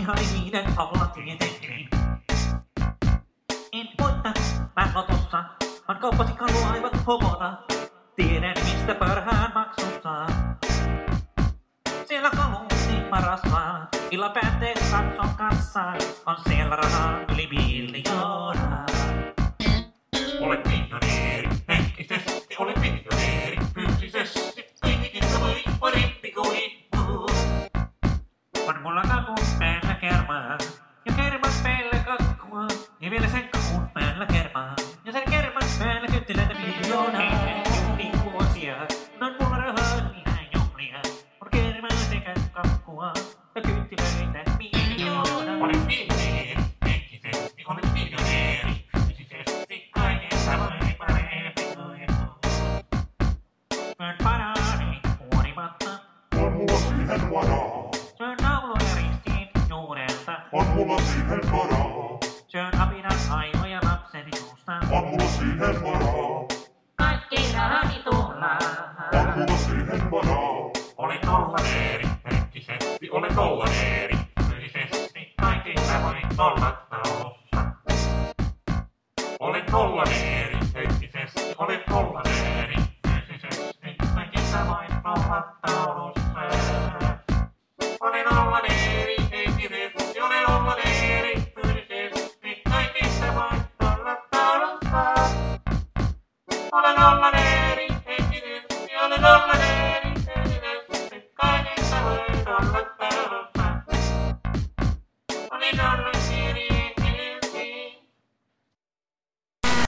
sai niiden olla tietenkin. En voittanut Lotossa, vaan kauppasin kalua aivan homona. Tiedän mistä parhaan maksun saa. Siellä kalu niin paras vaan. Illa päätteessä katson kassaan. On siellä rahaa yli 1 000 000. Olet miljonääri, henkisesti olet miljonääri, fyysisesti kuitenkin voi parempi kuin muu. On mulla kakun päällä kermaa, ja kerman päällä kakkua, ja vielä sen kakun päällä kermaa, ja sen kerman päällä kyttiläitä 1 000 000 vuosia. On mulla rahaa ihan juhlia, on kermaa sekä kakkua, ja kyttiläitä 1 000 000. Olet miljonääri, henkisesti olet miljonääri, fyysisesti kaikesta voi parempi kuin muu. Syön banaani huolimatta, On mulla siihen varaa, syön nauloja ristiin juurelta, on mulla siihen varaa, syön apinan aivoja lapseni suusta. on mulla siihen varaa, Kaikki rahani tullaan. on mulla siihen varaa, Olet nollanääri, henkisesti olet nollanääri, fyysisesti kaikista voi nollat taulussa. Olet nollanääri, henkisesti olet nollanääri, fyysisesti kaikista voi nollat taulussa. Olen nollanääri, henkisesti olen nollanääri, fyysisesti kaikista voi nollat taulussa. Olen nollanääri, henkisesti olen nollanääri, fyysisesti kaikista voi nollat taulussa. Olen nollanääri,